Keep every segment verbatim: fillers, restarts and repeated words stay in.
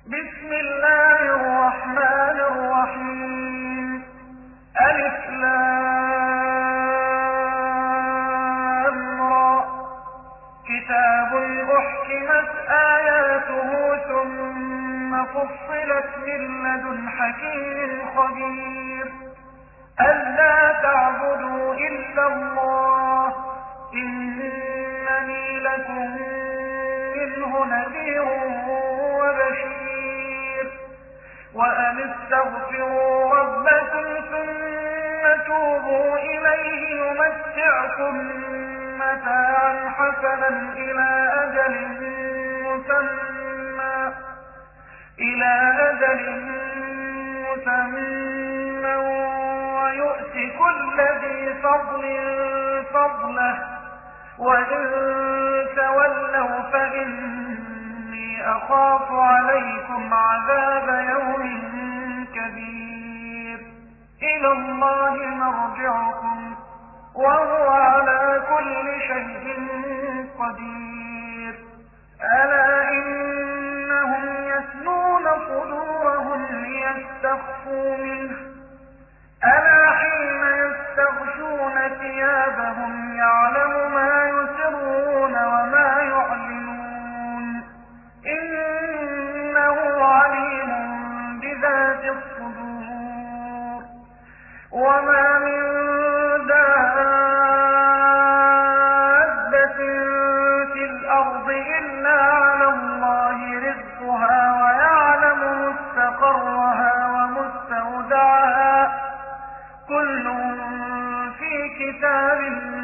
بسم الله الرحمن الرحيم. ألف لام را. كتاب أحكمت آياته ثم فصلت من لدن حكيم خبير. ألا تعبدوا إلا الله إنني لكم منه نذير وبشير. وأن استغفروا ربكم ثم توبوا إليه يمتعكم متاعا حسنا إلى أجل مسمى إلى أجل مسمى ويؤت كل ذي فضل فضله وإن تولوا فإني أخاف عليكم عذاب يوم كبير. إلى الله مرجعكم وهو على كل شيء قدير. ألا إنهم يثنون صدورهم ليستخفوا منه ألا حين يستغشون ثيابهم يعلم ما يسرون وما يعلنون إنه عليم بذات الصدور. وما من دابة في الأرض إلا على الله رزقها ويعلم مستقرها ومستودعها كل في كتاب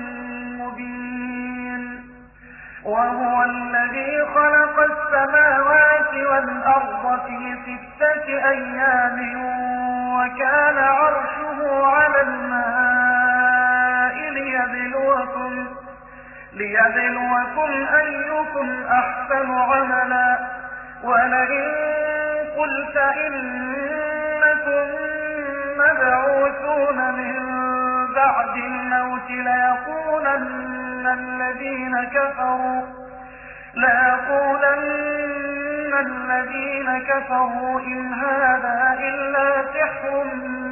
مبين. وهو الذي خلق السماوات والأرض في ستة أيام وكان عرشه على الماء ليبلوكم ليبلوكم أيكم أحسن عملا. ولئن قلت إنكم مبعوثون من بعد الموت ليقولن الذين كفروا ليقولن الذين كفروا إن هذا إلا سحر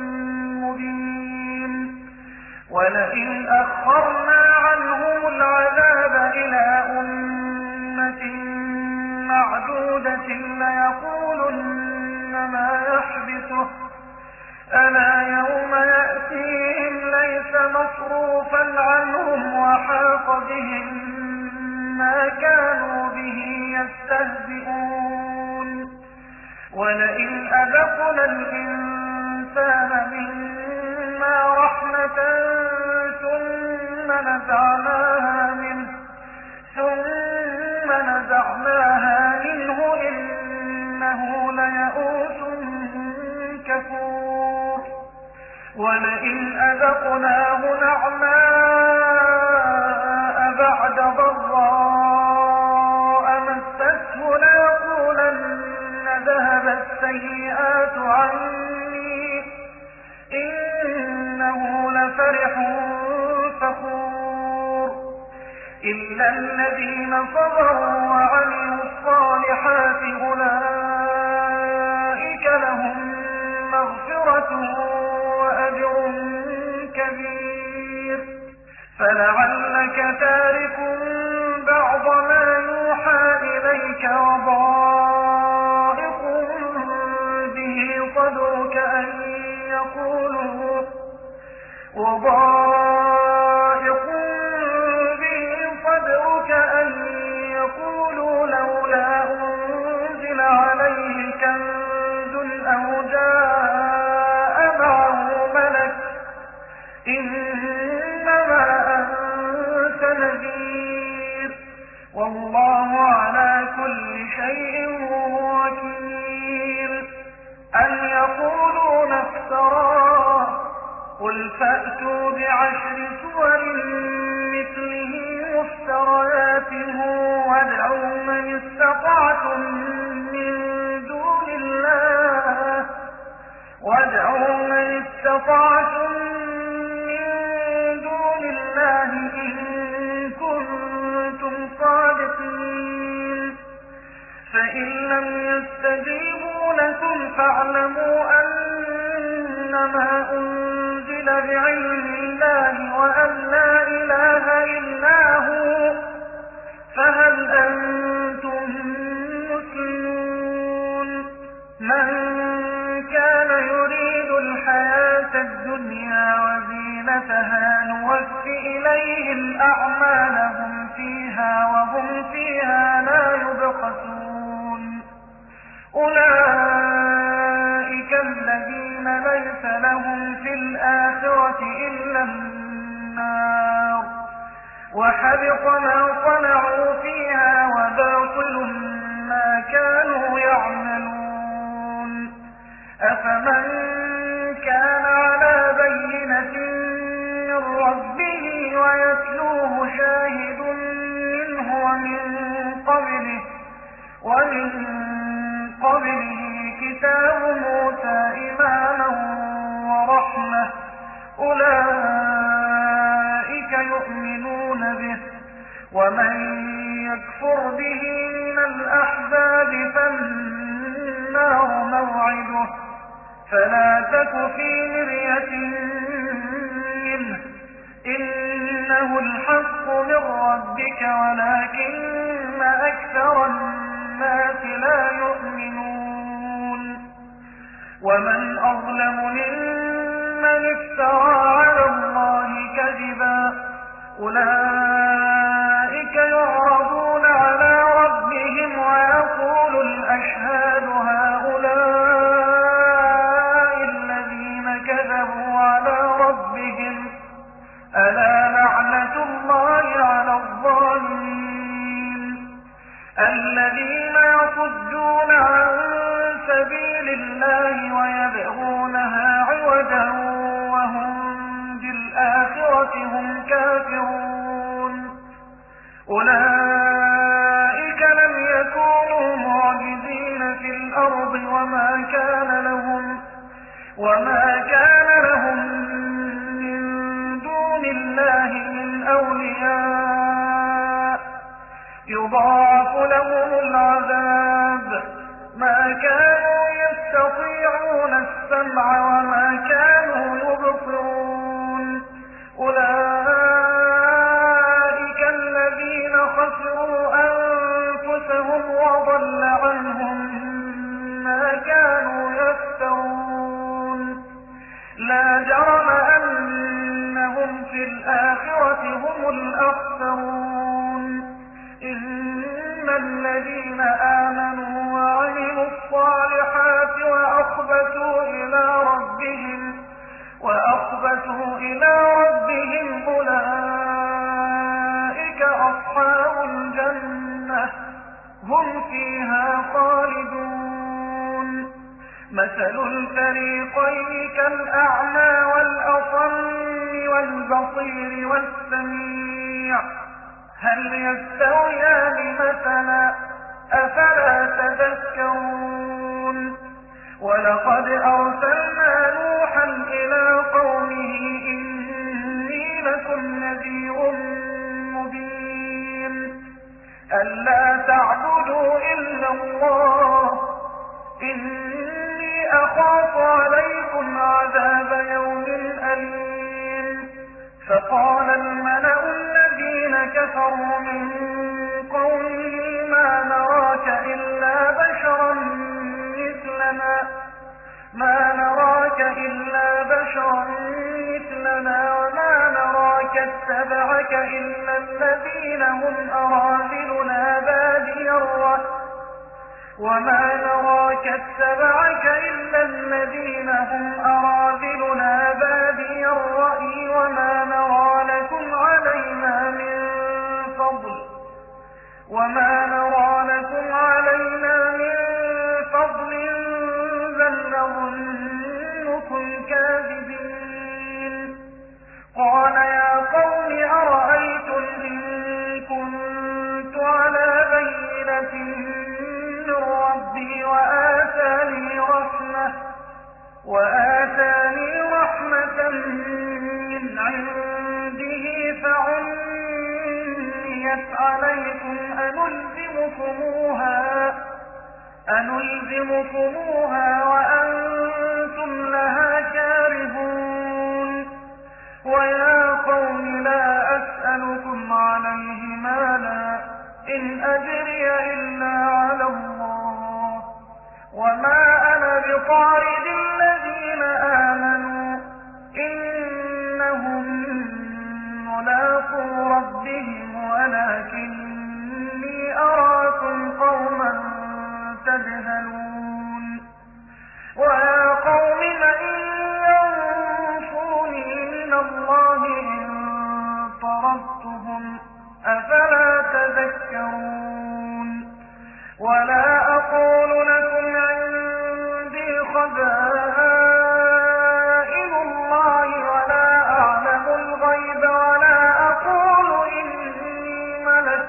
مبين. ولئن أخرنا عنهم العذاب إلى أمة معدودة ليقولن ما يحبسه ألا يوم يأتيهم ليس مصروفا عنهم وحاق بهم ما كانوا به يستهزئون. ولئن أذقنا الإنسان منا رحمة ثم نزعناها منه ثم نزعناها منه إنه ليئوس كفور. ولئن أذقناه نعماء بعد ضراء مسته ليقولن ذهب السيئات عني إنه لفرح فخور. إلا الذين صبروا وعملوا الصالحات أولئك لهم مغفرة وأجر كبير. فلعلك تارك بعض ما يوحى إليك وضائق به صدرك أن يقولوا وضائق به صدرك أن يقولوا لولا أنزل عليه كنز أو جاء معه ملك إنما أنت نذير والله على كل شيء وكيل. أم يقولون افتراه قل فأتوا بعشر سور مثله مفتريات وادعوا من استطعتم من دون الله وادعوا من استطعتم من دون الله إن كنتم صادقين. فإن لم يستجيبوا فاعلموا أنما أنزل بعلم الله وأن لا إله إلا هو فهل أنتم مسلمون. من كان يريد الحياة الدنيا وزينتها نوف إليهم أعمالهم فيها وهم فيها لا يبخسون. أولئك الذين ليس لهم في الآخرة إلا النار وحبط ما صنعوا فيها وباطل ما كانوا يعملون. أفمن كان على بينة من ربه ويتلوه شاهد منه ومن قبله ومن قبله كتاب موسى إماما ورحمة أولئك يؤمنون به. ومن يكفر به من الأحزاب فالنار موعده فلا تك في مرية منه إنه الحق من ربك ولكن أكثر الناس لا يؤمنون. ومن أظلم ممن افترى على الله كذبا أولئك يعرضون على ربهم ويقول الأشهاد هؤلاء الذين كذبوا على ربهم ألا لعنة الله على الظالمين الذين يصدون عن سبيل الله ويبغونها عوجا وهم بالآخرة هم كافرون. أولئك لم يكونوا معجزين في الأرض وما كان لهم وما كان لهم من دون الله من أولياء يضاعف لهم العذاب ما كانوا يستطيعون السمع وما كانوا يبصرون. أولئك الذين خسروا أنفسهم وضل عنهم ما كانوا يفترون. لا جرم أنهم في الآخرة هم الأخسرون. إن الذين آمنوا وعملوا الصالحات وأخبتوا إلى ربهم وأخبتوا إلى ربهم أولئك أصحاب الجنة هم فيها خالدون. مثل الفريقين كالأعمى والأصم والبصير والسميع هل يستويان مثلا أفلا تذكرون. ولقد أرسلنا نوحا إلى قومه إني لكم نذير مبين ألا تعبدوا إلا الله إني أخاف عليكم عذاب يوم أليم. فقال الملأ الذين كفروا من قومه ما نراك إلا بشرا مثلنا ما نراك إلا بشرا مثلنا وما نراك اتبعك إلا الذين هم أراذلنا بادي الرأي وما نراك اتبعك إلا الذين هم أراذلنا بادي الرأي وما نرى لكم علينا من فضل وما نرى لكم علينا من فضل بل نظنكم كاذبين. قال يا قوم أرأيتم إن كنت على بينة من ربي وآتاني رحمة وآتاني رحمة من عنده فعميت عليكم أنلزمكموها أنلزمكموها ويا قوم لا أسألكم عليه مالا إن أجري إلا على الله وما أنا بطارد الذين آمنوا إنهم ملاقو ربهم ولكني أراكم قوما تجهلون ويا قوم من ينصرني من الله إن طردتهم أفلا تذكرون ولا أقول لكم عندي خزائن الله ولا أعلم الغيب ولا أقول إني ملك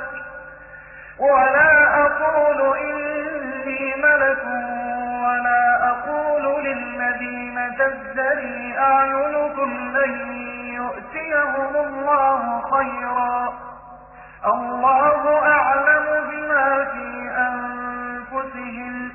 ولا أقول إني ملك ولا أقول للذين تزدري أعينكم لن يؤتيهم الله خيرا الله أعلم بما في أنفسهم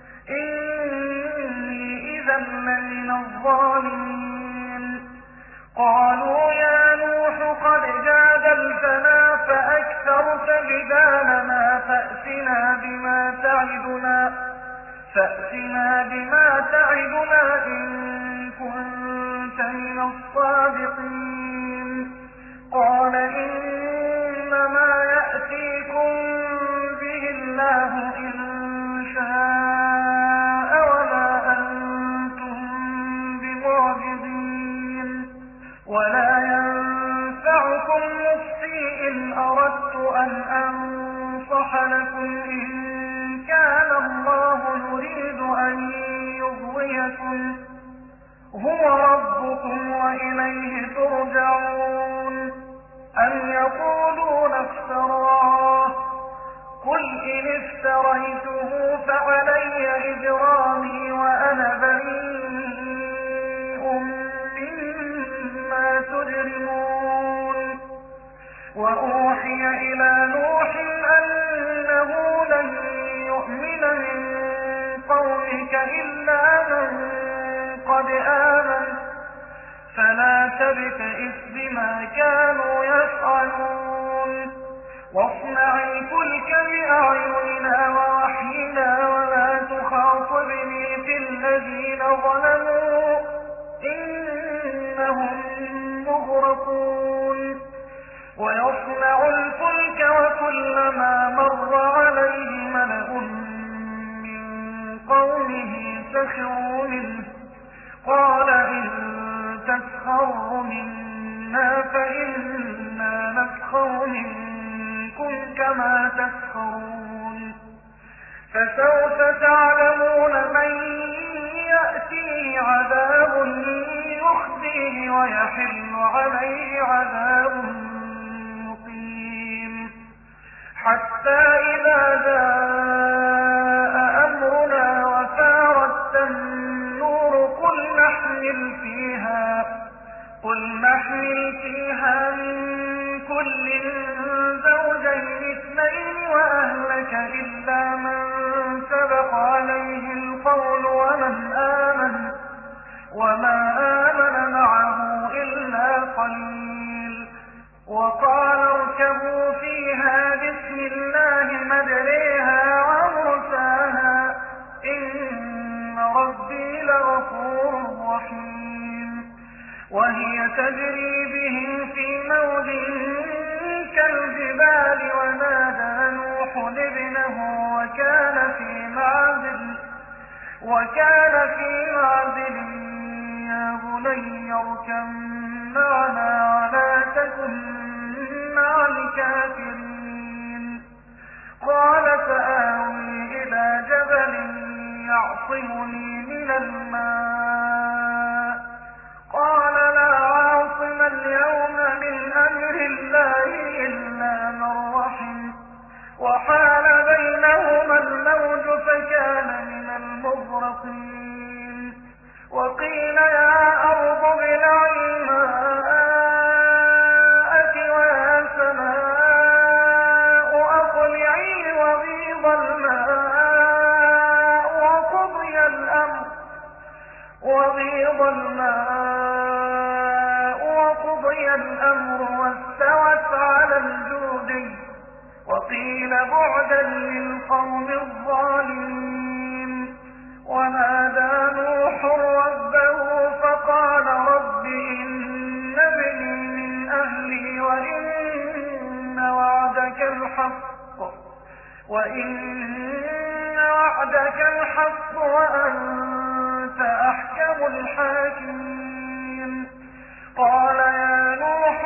إني إذا لمن الظالمين قالوا يا نوح قد جادلتنا فأكثرت جدالنا فأتنا بما تعدنا فأتنا بما تعدنا إن كنت من الصادقين قال إنما يأتيكم به الله إن شاء وما أنتم بمعجزين ولا ينفعكم نصحي إن أردت أن أنصح لكم إن كان الله يريد أن يغويكم هو ربكم وإليه ترجعون أم يقولون افتراه قل إن افتريته فعلي إجرامي وأنا بريء مما تجرمون وأوحي إلى نوح أنه لن يؤمن من قومك إلا من قد آمن فلا تبتئس بما كانوا يفعلون واصنع الفلك بأعيننا ووحينا ولا تخاطبني في الذين ظلموا إنهم مغرقون ويصنع الفلك وكلما مر عليه ملأ من قومه سخروا منه قال إن تسخروا منا فإنا نسخر منكم كما تسخرون فسوف تعلمون من يأتيه عذاب يخزيه ويحل عليه عذاب مقيم حتى إذا جاء أمرنا وفارت النور قل نحمل فيها قل نحمل فيها من كل زوجين اثنين وأهلك إلا من سبق عليه القول ومن آمن وما آمن معه إلا قليل وقال اركبوا فيها بسم الله مجريها ومرساها إن ربي لغفور رحيم وهي تجري بهم في موج كالجبال ونادى نوح ابنه وكان في معزل وكان في معزل يا بني اركب معنا ولا تكن مع الكافرين قال سآوي إلى جبل يعصمني من الماء قال لا عاصم اليوم من أمر الله إلا من رحم وحال بينهما الموج فكان من المغرقين وقيل يا أرض ابلعي ماءك ويا سماء أقلعي وغيض الماء وقضي الأمر وغيض الماء وقضي وقيل بعدا للقوم الظالمين. ونادى نوح ربه فقال رب إن ابني من أهلي وإن وعدك الحق وإن وعدك الحق وأنت أحكم الحاكمين. قال يا نوح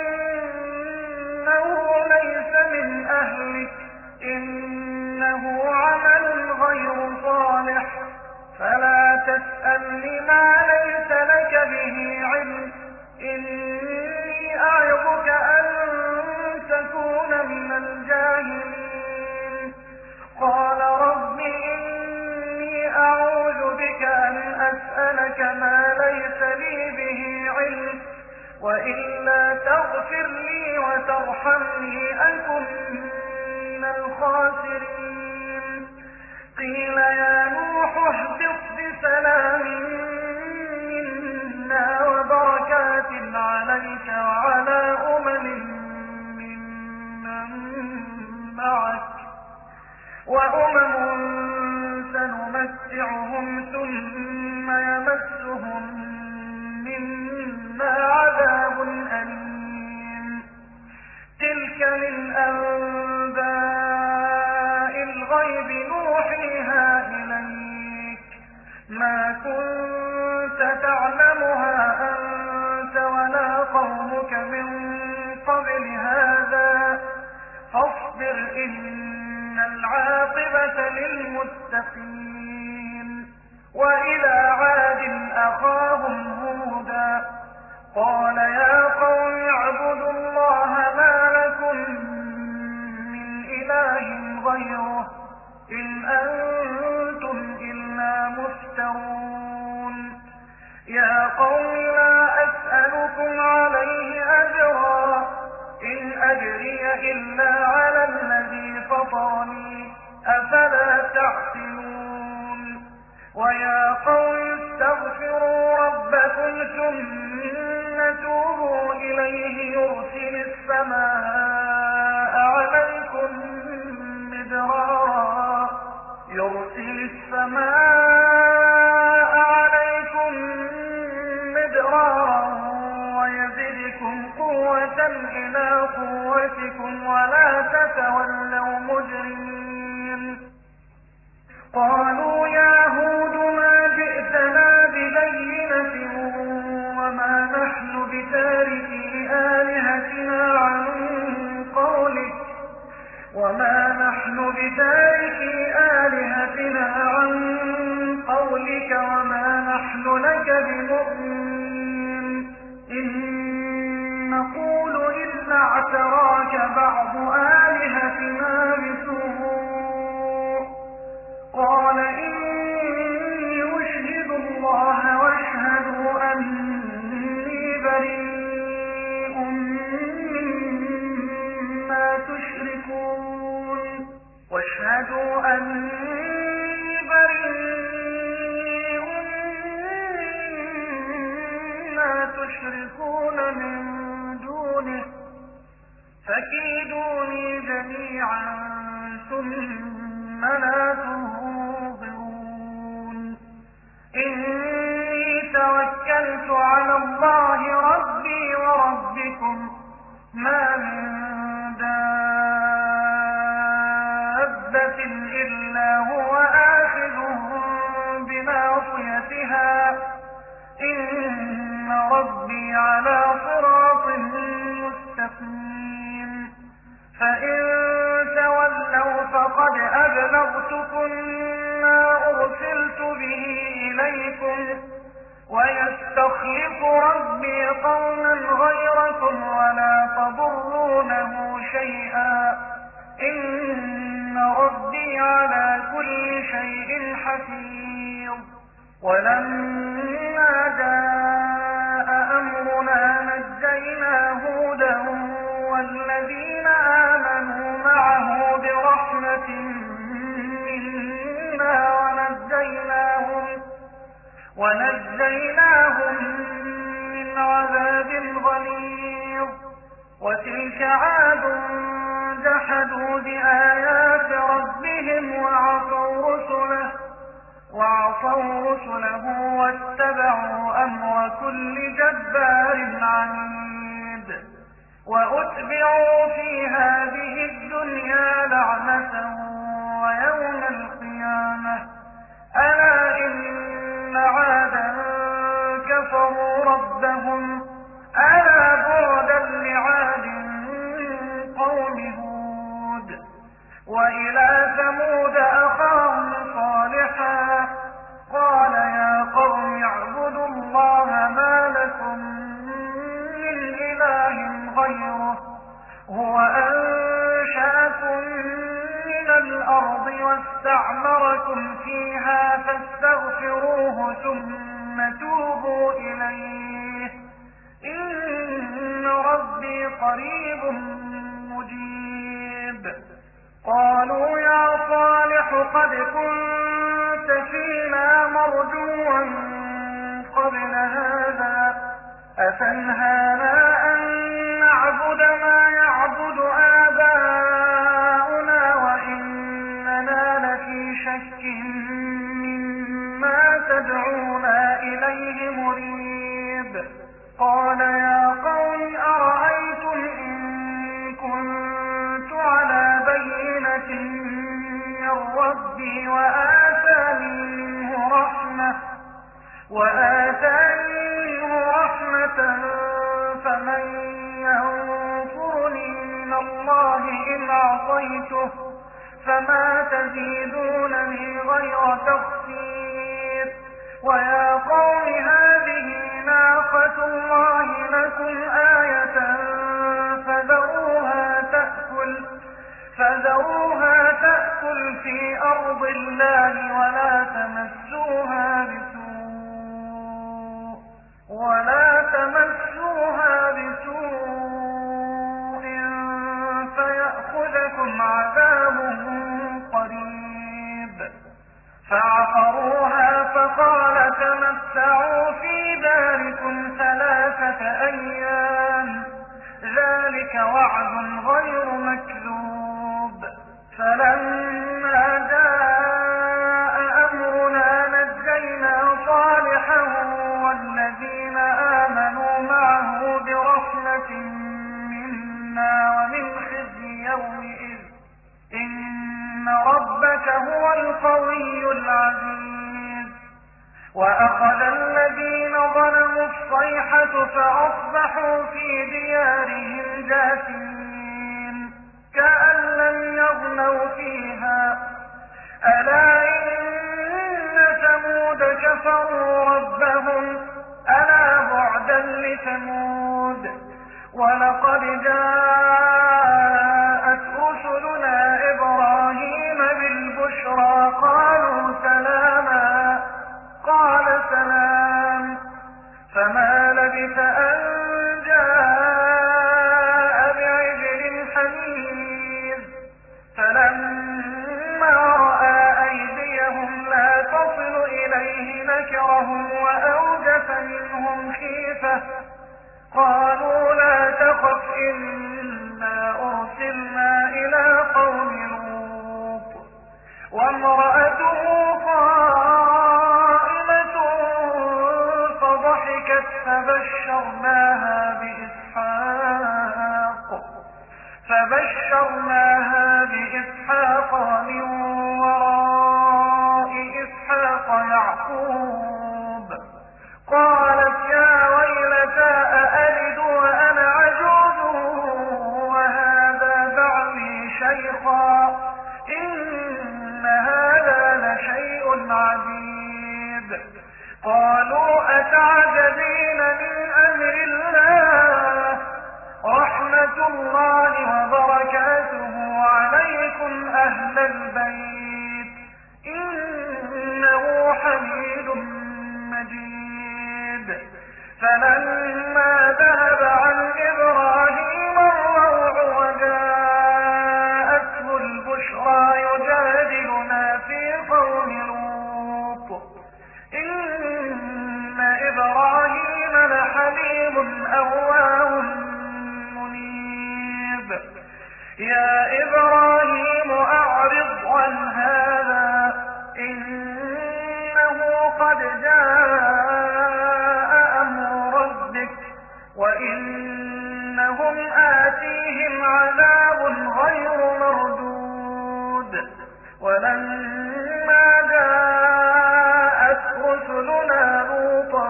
إنه ليس من أهلك إنه عمل غير صالح فلا تسألني ما ليس لك به علم إني أعظك أن تكون من الجاهلين. قال رب إني أعوذ بك أن أسألك ما ليس لي به علم وإلا تغفر لي وترحمني أكن من الخاسرين. قيل يا نوح اهبط بسلام منا وبركات عليك وعلى أمم ممن معك وأمم سنمتعهم ثم يمسهم منا عذاب أليم. تلك من أنباء الغيب نوحيها إليك ما كنت تعلمها أنت ولا قومك من قبل هذا فاصبر إن العاقبة للمتقين. وإلى عاد أخاهم هودا قال يا قوم اعبدوا الله ما لكم من إله غيره إن أنتم إلا مفترون. يا قوم لا أسألكم عليه أجرا إن أجري إلا على الذي فطرني أفلا تعقلون. ويا قوم استغفروا ربكم ثم توبوا إليه يرسل السماء عليكم مدرارا يرسل السماء عليكم مدرارا ويزدكم قوة إلى قوتكم ولا تتولوا مجرمين. قالوا يا هود ما جئتنا ببينة وما نحن بتاركي آلهتنا عن قولك وما نحن بتاركي آلهتنا عن قولك وما نحن لك بمؤمنين إن نقول إلا اعتراك بعض آلهتنا بسوء. قال إني أشهد الله واشهدوا أني بريء مما تشركون واشهدوا أني بريء مما تشركون من دونه فكيدوني جميعا ثم لا تنظرون. إني توكلت على الله ربي وربكم ما من دابة إلا هو آخذ بناصيتها إن ربي على صراط مستقيم. فإن تولوا فقد أبلغتكم ما أرسلت به إليكم ويستخلف ربي قوما غيركم ولا تضرونه شيئا إن ربي على كل شيء حفيظ. ولما جاء أمرنا نجينا هودا والذين آمنوا معه برحمة منا ونجيناهم, ونجيناهم من عذاب غليظ. وتلك عاد جحدوا بآيات ربهم وعصوا رسله وعصوا رسله واتبعوا أمر كل جبار عنيد وأتبعوا في هذه الدنيا لعنة ويوم القيامة ألا إن عادا كفروا ربهم ألا بعدا لعاد قوم هود وإلى ثمود أخاهم صالحا قال يا قوم اعبدوا الله ما لكم من إله غيره هو أنشأكم من الأرض واستعمركم فيها فاستغفروه ثم توبوا إليه إن ربي قريب مجيب قالوا يا صالح قد كنت فينا مرجوا قبل هذا أفنهانا أن نعبد ما يعبد آباؤنا وإننا لفي شك مما تدعونا إليه مريب قال يا قوم أرأيتم إن كنت على بينة من ربي وآتاني منه رحمة وآتاني منه رحمة فمن ينصرني من الله إن عصيته فما تزيدونني غير تخسير ويا قوم هذه ناقة الله لكم آية فذروها تأكل فذروها تأكل في أرض الله ولا تمسوها بسوء ولا تمسوها بسوء فيأخذكم عذاب قريب فعقروها فقال تمتعوا في داركم ثلاثة أيام ذلك وعد غير مكذوب فلما جاء أمرنا نجينا صالحا والذين آمنوا معه برحمة منا ومن خزي يومئذ إن ربك هو القوي العزيز وأخذ الذين ظلموا الصيحة فأصبحوا في ديارهم جاثمين كأن لم يغنوا فيها ألا إن ثمود كفروا ربهم ألا بعدا لثمود ولقد جاءت رسلنا إبراهيم بالبشرى قالوا سلاما قال سلام فما لبث أن جاء بعجل حنيذ فلما رأى أيديهم لا تصل إليه نكرهم وأوجس منهم خيفة قالوا لا تخف إنا أرسلنا إلى قوم لوط وامرأته قائمة فضحكت فبشرناها بإسحاق فبشرناها بإسحاق ومن وراء إسحاق يعقوب قالت يا ويلتى أألد وأنا عجوز وهذا بعلي شيخا إن هذا لشيء عجيب قالوا أتعجبين من أمر الله رحمة الله وبركاته عليكم أهل البيت إنه حميد مجيد فلما ذهب عن إبراهيم الروع وجاءته البشرى يجادلنا في قوم لوط إن إبراهيم لحليم أواه منيب يا إبراهيم أعرض عن هذا إنه قد جاء أمر ربك وإنهم آتيهم عذاب غير مردود ولما جاءت رسلنا لوطا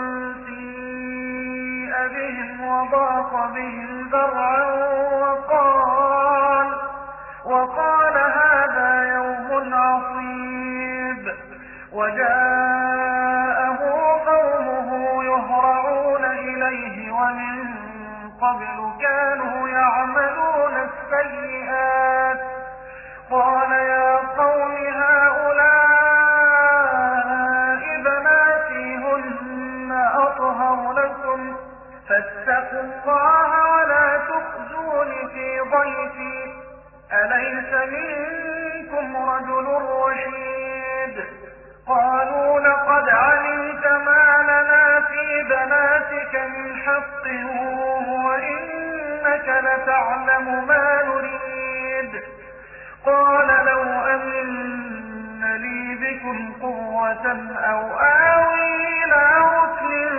سيء بهم وضاق بهم ذرعا وقال وقال هذا يوم عصيب وجاءه قومه يهرعون إليه ومن قبل كانوا يعملون السيئات قال يا قوم هؤلاء بناتي هن أطهر لكم فاتقوا الله ولا تخزون في ضيفي أليس منكم رجل رشيد قالوا لقد علمت ما لنا في بناتك من حق وإنك لتعلم ما نريد قال لو أن لي بكم قوة أو آوي إلى ركن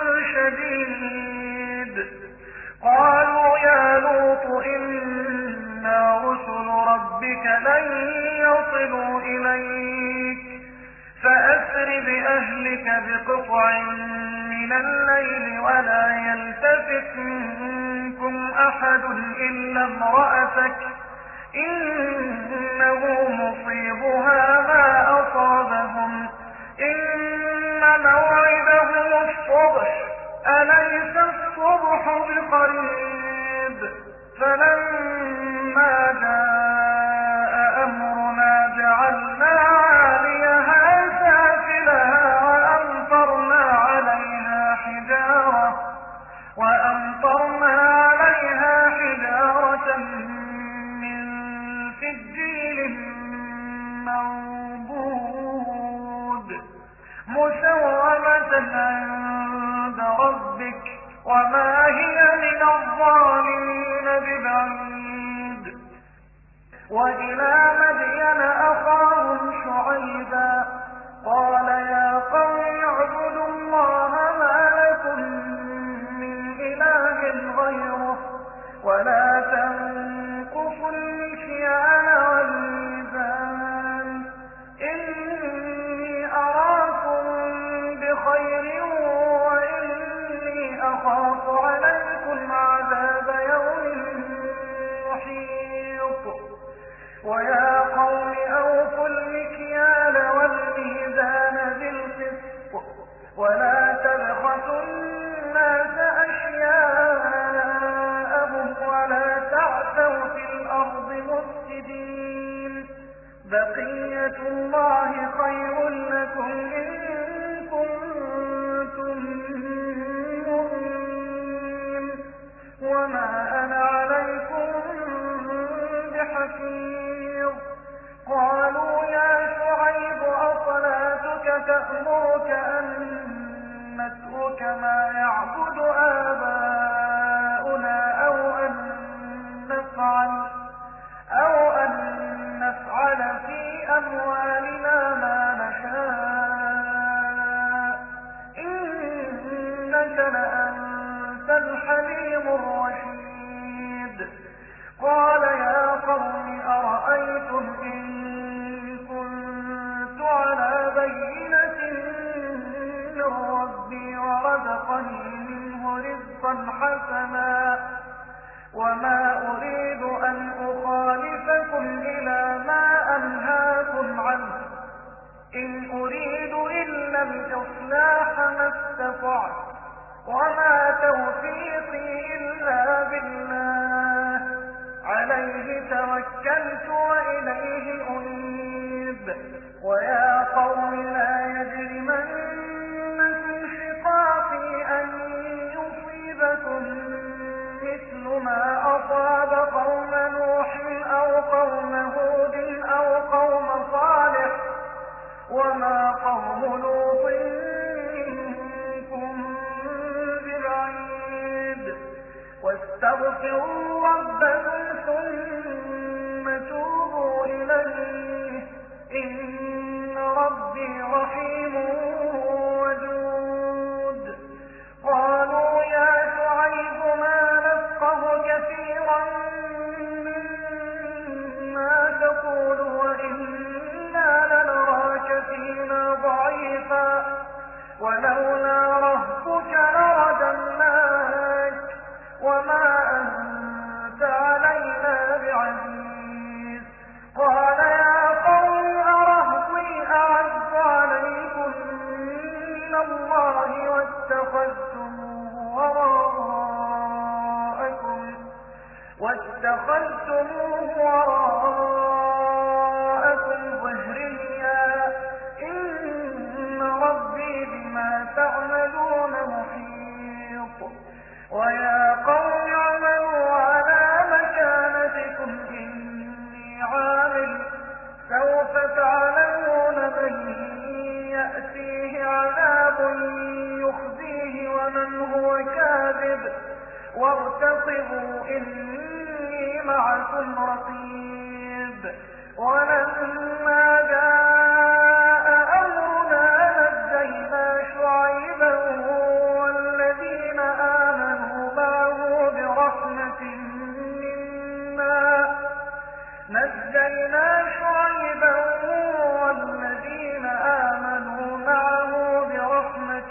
شديد قالوا يا لوط إنا رسل ربك لن يصلوا إليك فأسر بأهلك بقطع من الليل ولا يلتفت منكم أحد إلا امرأتك إنه مصيبها ما أصابهم إن موعدهم الصبح أليس الصبح بقريب فلما جاء أمرنا جعلنا عاليها سافلها وأمطرنا عليها حجارة وأمطرنا عليها حجارة من سجيل منضود مسومة عند ربك وما هي من الظالمين ببعيد وإلى مدين أخاهم شعيبا قال يا قوم اعبدوا الله ما لكم من إله غيره ولا تنقصوا المكيال والميزان إني أراكم بخير وإني أخاف عليكم عذاب يوم محيط ويا قوم أوفوا المكيال والميزان بالقسط ولا تبخسوا الناس أشياءهم ولا تعثوا في الأرض مفسدين بقية الله خير لكم إن كنتم مؤمنين وما أنا عليكم بحفيظ قالوا يا شعيب أصلاتك تأمرك أن نترك ما يعبد آباؤنا أو أن نفعل أو أن نفعل في أموالنا ما نشاء إنك لأنت الحليم الرشيد قال يا قوم أرأيتم إن كنت على بينة من ربي ورزقني منه رزقا حسنا وما أريد أن أخالفكم إلى ما أنهاكم عنه إن أريد إلا الإصلاح ما استطعت وما توفيقي إلا بالله عليه توكلت وإليه أنيب ويا قوم لا يجرمنكم شقاقي أن يصيبكم مثل ما أصاب قوم نوح أو قوم هود أو قوم صالح وما قوم لوط منكم ببعيد واستغفروا ربكم ثم ضعيفا ولولا رهطك لرددناك وما أنت علينا بعزيز قال يا قوم أرهطي أعز عليكم من الله واتخذتموه وراءكم واتخذتموه وراءكم ظهريا إن ربي بما تعملون محيط ويا قوم اعملوا على مكانتكم إني عامل سوف تعلمون من يأتيه عذاب يخزيه ومن هو كاذب وارتقبوا إني معكم رقيب ولما جاء أمرنا نجينا شعيبا والذين آمنوا معه برحمة منا نجينا شعيبا والذين آمنوا معه برحمة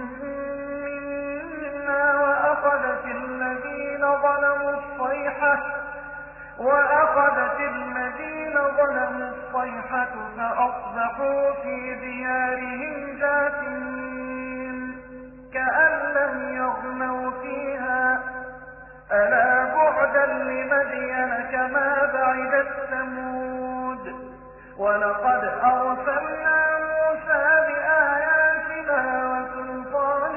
منا وأخذت الذين ظلموا الصيحة وأخذت الذين ظلموا الصيحة فأصبحوا في ديارهم جاثمين كأن لم يغنوا فيها ألا بعدا لمدين كما بعدت ثمود ولقد أرسلنا موسى بآياتنا وسلطان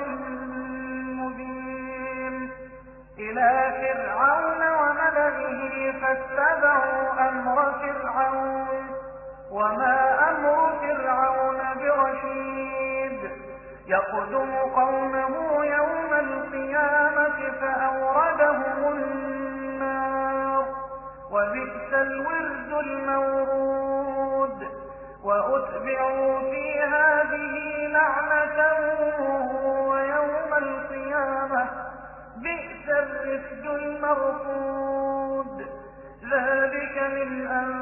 مبين إلى فرعون وملئه فاتبعوا أمر فرعون وما أمر فرعون برشيد يقدم قومه يوم القيامة فأوردهم النار وبئس الورد المورود وأتبعوا في هذه لعنة ويوم القيامة بئس الرفد المرفود ذلك من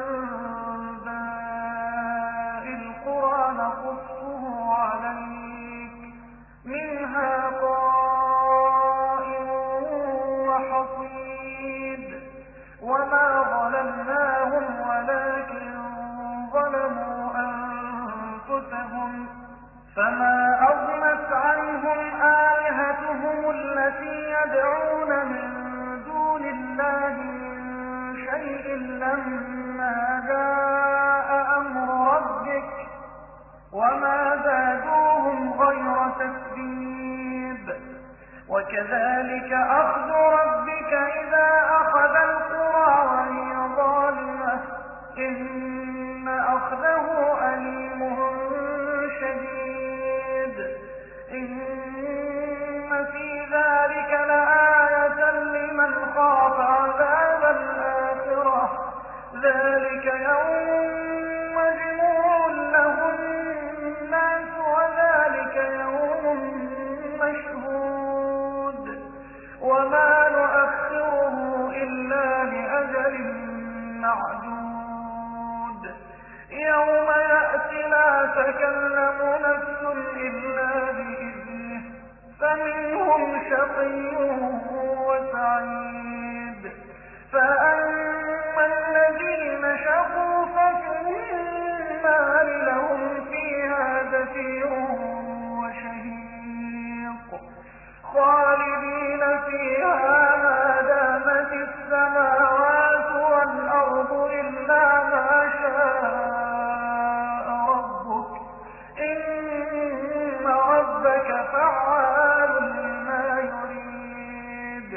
أنباء القرى نقصه عليك منها قائم وحصيد وما ظلمناهم ولكن ظلموا أنفسهم فما أغنت عنهم آلهتهم التي يدعون من دون الله من شيء لما جاء أمر ربك وما زادوهم غير تتبيب وكذلك أخذ ربك إذا أخذ القرى وهي ظالمة إن أخذه أليم شديد إن في ذلك لآية لمن خاف عذاب الآخرة ذلك يوم مجموع له الناس وذلك يوم مشهود وما نؤخره إلا لأجل معدود يوم يأتي لا تكلم نفس إلا بإذنه فمنهم شقي وسعيد فأما الذين شقوا ففي النار لهم فيها زفير وشهيق خالدين فيها ما دامت السماوات والأرض إلا ما شاء ربك إن ربك فعال لما يريد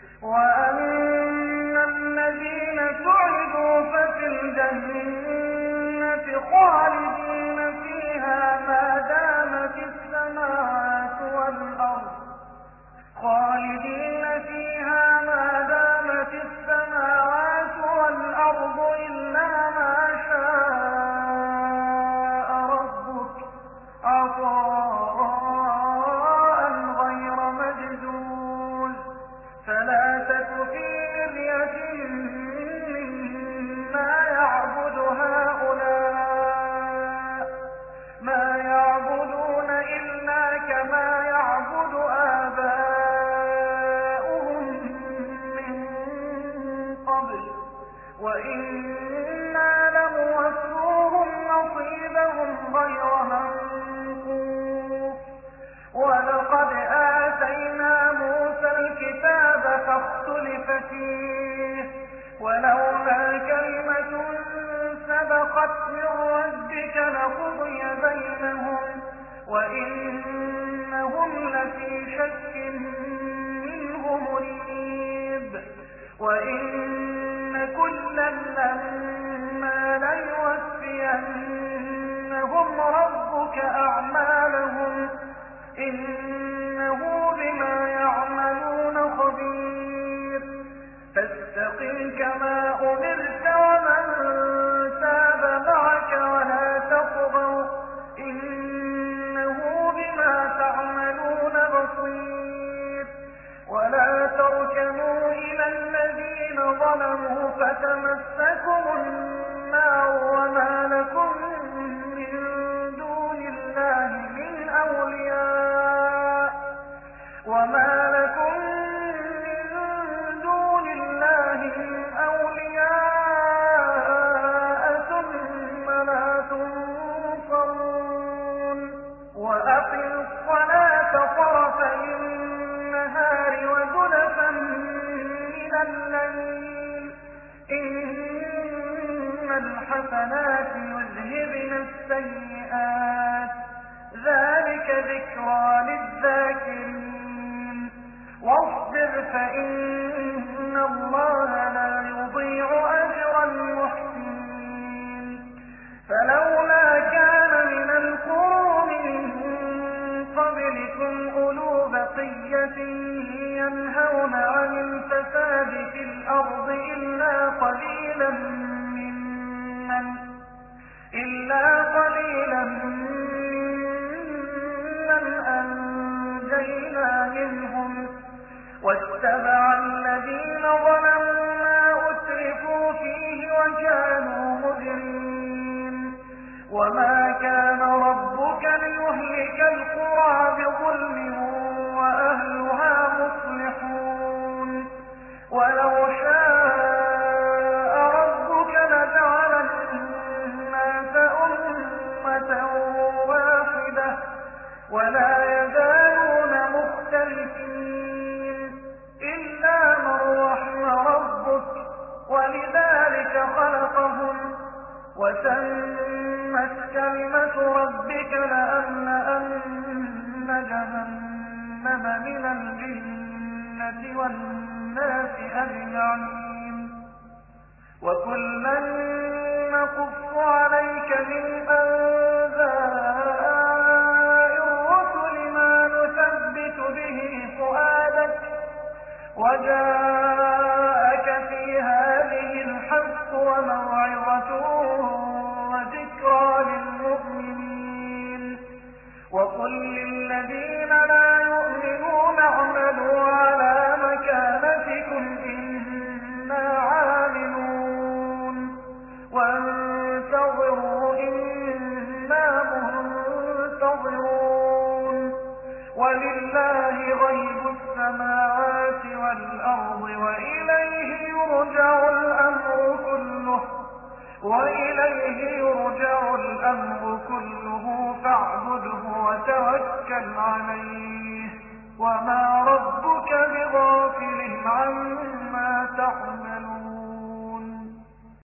وأن الذين سعدوا ففي الجنة خالدين فيها ما دامت السماوات والأرض خالدين فيها ما دامت السماوات والأرض إلا ما شاء ربك عطاء غير مجدود فلا تك في مرية مما يعبد هؤلاء ما يعبدون وإنهم لفي شك منه مريب وإن كلا لما ليوفينهم ربك أعمالهم إنه بما يعملون خبير فاستقم كما أمرت ومن تاب معك ولا تطغوا إنه بما تعملون بصير ولا تركنوا إلى الذين ظلموا فتمسكم النار وما لكم من دون الله من أولياء وما لكم من دون الله من أولياء ثم لا تنصرون وأقم الصلاة طرفي النهار وزلفا من الليل إن الحسنات يذهبن السيئات ذلك ذكرى للذاكرين واصبر فإن الله لا يضيع أجر المحسنين فلولا كان من القرون من قبلكم أولو بقية ينهون عن الفساد في الأرض إلا قليلا ممن إلا قليلا ممن أنجينا منهم واتبع الذين ظلموا ما أترفوا فيه وكانوا مجرمين وما كان ربك ليهلك القرى بظلم وأهلها مصلحون ولو شاء ربك لجعل الناس أمة واحدة ولا يزالون مختلفين إلا من رحم ربك ولذلك خلقهم وتمت كلمة ربك لأملأن جهنم من الجنة والناس أجمعين وكلا نقص عليك من أنباء الرسل ما نثبت به فؤادك وجاءك في هذه الحق وموعظة وذكرى للمؤمنين وقل للذين لا يؤمنون اعملوا على مكانتكم إنا عاملون وانتظروا إنا منتظرون ولله غيب السماوات والأرض وإليه يرجع الأمر كله وإليه يرجع الأمر كله فاعبده وتوكل عليه وما ربك بغافل عما تعمل